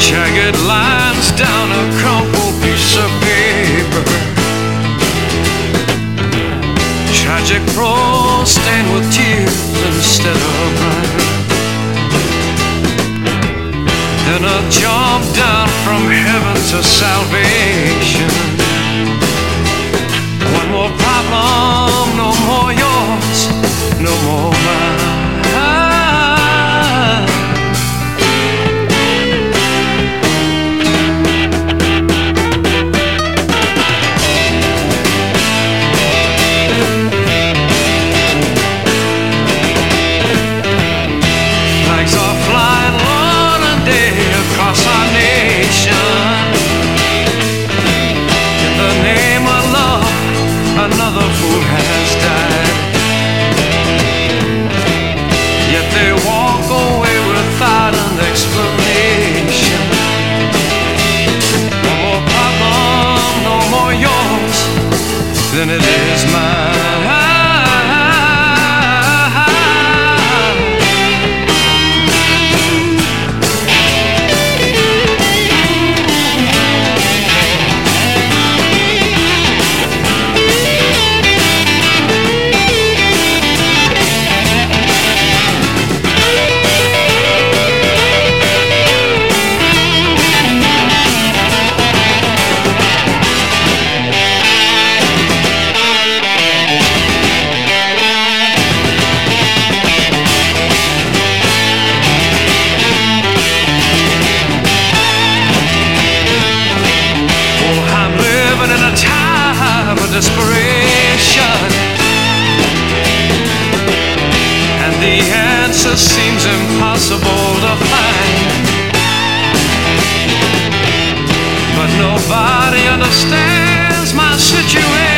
Jagged lines down a crumpled piece of paper. Tragic prose stained with tears instead of rhyme. Then a jump down from heaven to salvation. One more problem, no more yours, no more mine. Another fool has died. Yet they walk away without an explanation. No more problem, no more yours than it is mine. Desperation, and the answer seems impossible to find. But nobody understands my situation.